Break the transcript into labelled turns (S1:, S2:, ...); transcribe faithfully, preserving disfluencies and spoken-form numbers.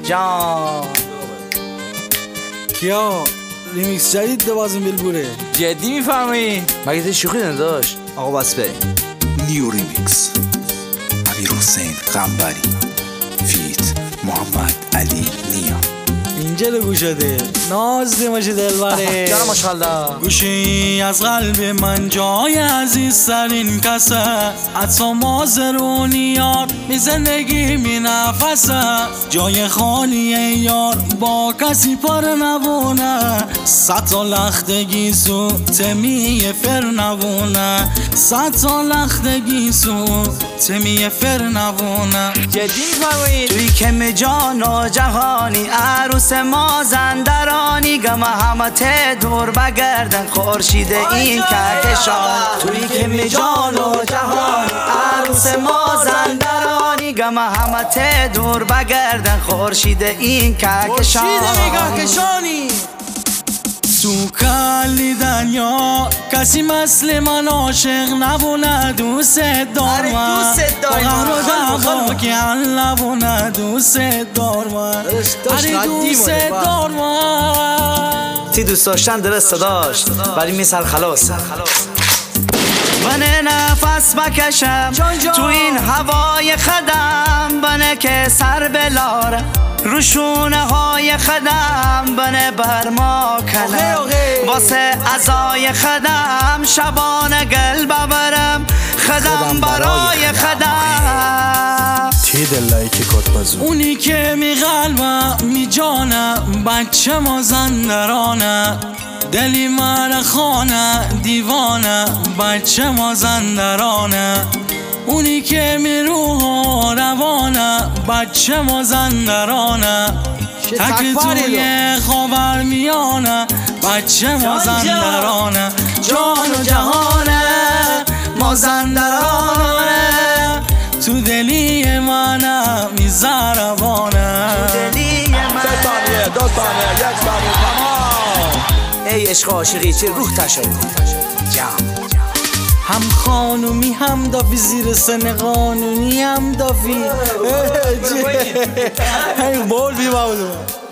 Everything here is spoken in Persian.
S1: جان
S2: کیا ریمیکس جدید دوازم بیلبوره
S1: جدی میفهمی؟ مگه تو شوخی نداشت؟
S2: آقا بس بریم.
S3: نیو ریمیکس امیر حسین قنبری فیت محمد علی نیا.
S2: اینجا رو گوش شده ناز دیماشه دلبره
S1: جانم ماشالله.
S2: گوشی از قلب من جای عزیزترین کسه، حتی مازرونی یار می زندگی می نفسه، جای خالی یار با کسی پر نبونه، صد تا لختگی سو تمی فر نبونه، صد تا لختگی سو تمی فر نبونه.
S1: جدی میفهمید؟
S4: توی کم جان و جهانی عروس مازندرانی، گم همه ته دور بگردن خورشید این کهکشان. توی کم جان و جهانی عروس مازندرانی، گم همه ته دور بگردن خورشید این کهکشان.
S2: تو کلی دنیا کسی مثل من عاشق نبونه، دوست دارم با قهر و دعوا که حل نبونه، دوست دارم اره دوست دارم.
S4: تی دوست داشتن درست داشت ولی میسر خلاص بنه نفس بکشم تو این هوای خدم، بنه که سر بلاره روشونه های خدم، بنه بر ما کنم واسه ازای خدم، شبانه گل ببرم خدم برای خدم.
S3: تی دلایی که کت بازو
S2: اونی که می قلبم می جانم بچه مازندرانه، دلی من خانه دیوانه بچه مازندرانه، اونی که می روح و روانه بچه مازندرانه، تک توی خاور میانه بچه مازندرانه، جان و جهانه مازندرانه، تو دلی منم میزربانه.
S4: ای عشق عاشقی چه روح تشایی
S2: هم خانومی هم دافی زیر سن قانونی هم دافی. ای بول بی باولو